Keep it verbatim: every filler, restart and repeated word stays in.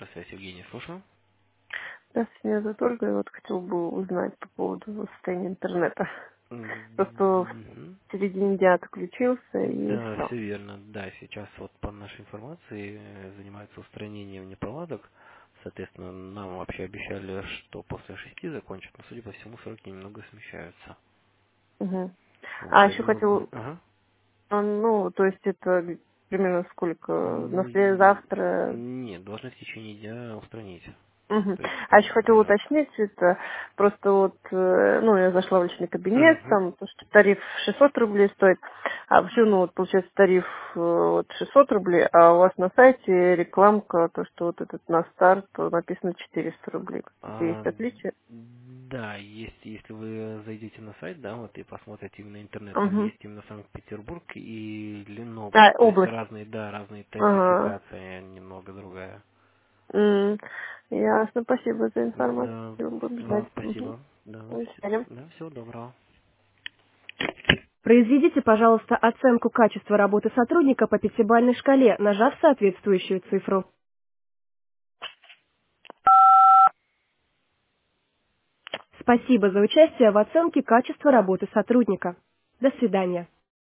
Электросвязь, Евгений, слушаю. Здравствуйте, меня зовут Ольга. Я вот хотела бы узнать по поводу состояния интернета. Просто в Мгм. середине дня отключился и Да, все. все верно. Да, сейчас вот по нашей информации э, занимается устранением неполадок. Соответственно, нам вообще обещали, что после шести закончат, но, судя по всему, сроки немного смещаются. Угу. Вот, А я еще думаю... хотел, Ага. а, ну, то есть это примерно сколько? На М, завтра. Нет, должны в течение дня устранить. Мгм. То есть, А еще хотела пройдет. уточнить, это просто вот, э, ну, я зашла в личный кабинет, Мгм. там, то, что тариф шестьсот рублей стоит, а вообще, ну, вот, получается, тариф э, вот шестьсот рублей, а у вас на сайте рекламка, то, что вот этот на старт э, написано четыреста рублей. Какие есть А, отличия? да, есть, если вы зайдете на сайт, да, вот и посмотрите именно интернет, там Угу. есть именно Санкт-Петербург и Ленобласть, А, то есть область. разные, да, разные Ага. тарификация немного другая. М, Ясно, спасибо за информацию. Да, Буду вам ждать. Угу. спасибо, да, До вс- свидания. да, всего доброго. Произведите, пожалуйста, оценку качества работы сотрудника по пятибалльной шкале, нажав соответствующую цифру. Спасибо за участие в оценке качества работы сотрудника. До свидания.